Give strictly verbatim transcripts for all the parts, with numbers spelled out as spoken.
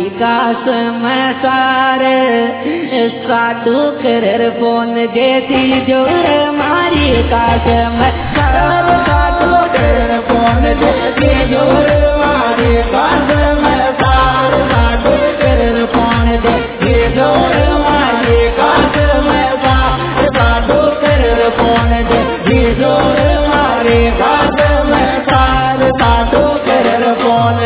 काश में सारे साधु कर फोन देती जोर मारी काश में सारे साधु कर फोन देती जोर मारी काश में सारे साधु कर फोन देती जोर मारी काश में सारे साधु कर फोन देती जोर मारी काश में सारे साधु कर फोन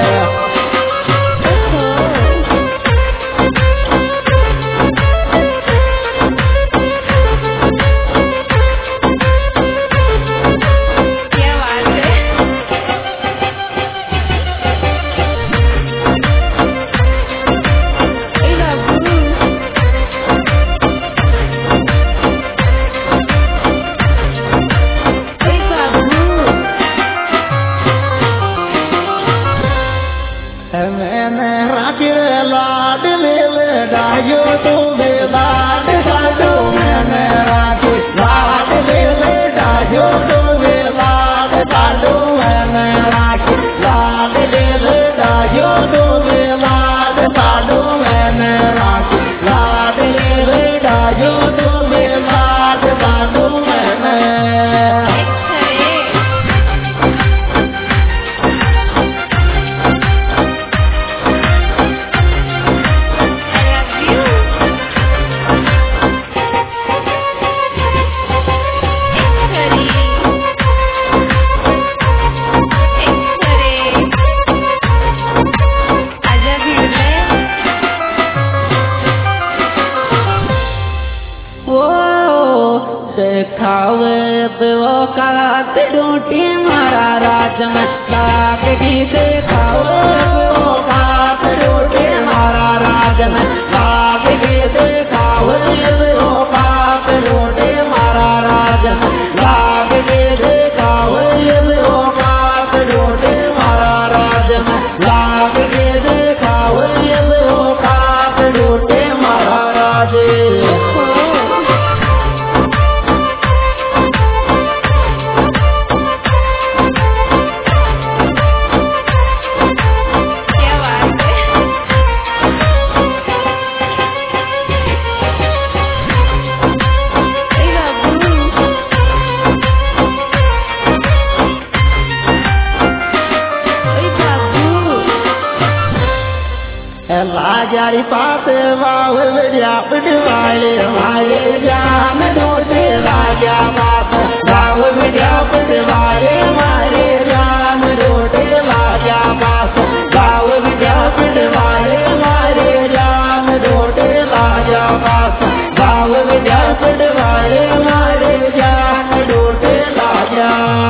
लाजारी पास वाव विद्याप दिवाले हमारे जान दोटे राजा बाप वाव विद्याप दिवाले हमारे जान दोटे राजा बाप वाव विद्याप दिवाले हमारे जान दोटे राजा बाप वाव विद्याप दिवाले हमारे जान दोटे राजा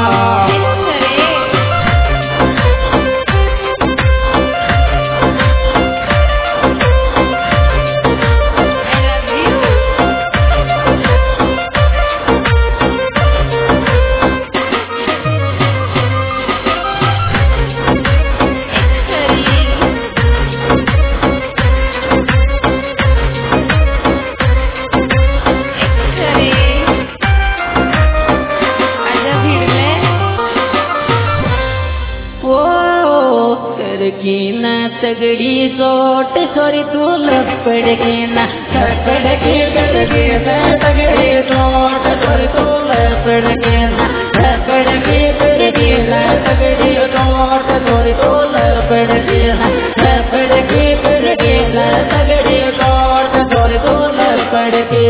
तगड़ी सोट सोरी तू लपड़ के ना लपड़ के तगड़ी तगड़ी सोट सोरी तू लपड़ के ना लपड़ के तगड़ी तगड़ी सोट सोरी तू लपड़ के ना लपड़ के तगड़ी तगड़ी सोट सोरी तू लपड़ के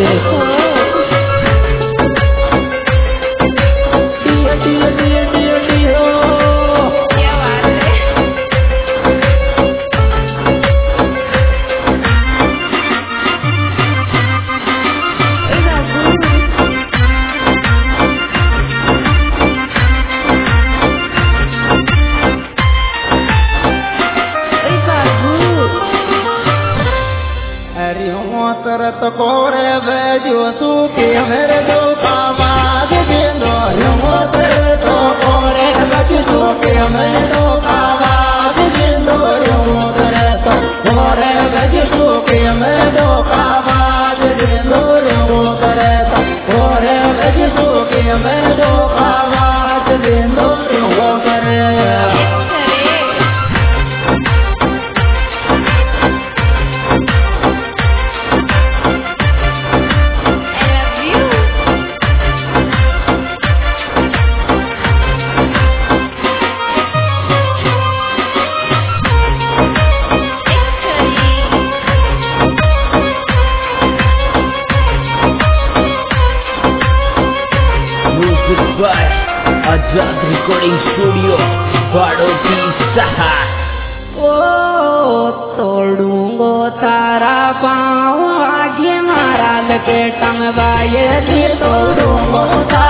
तरत कोरे बेजो सुके मेरे दो कामाद बिंदो यो तरत कोरे बेजो सुके मेरे दो कामाद बिंदो यो तरत कोरे बेजो सुके मेरे दो कामाद बिंदो यो तरत कोरे बेजो सुके मेरे दो कामाद बिंदो यो तरत था। ओ तोड़ूंगो तारा पाँव आगे मारा लगे टंगवाए थी तोड़ूंगो तारा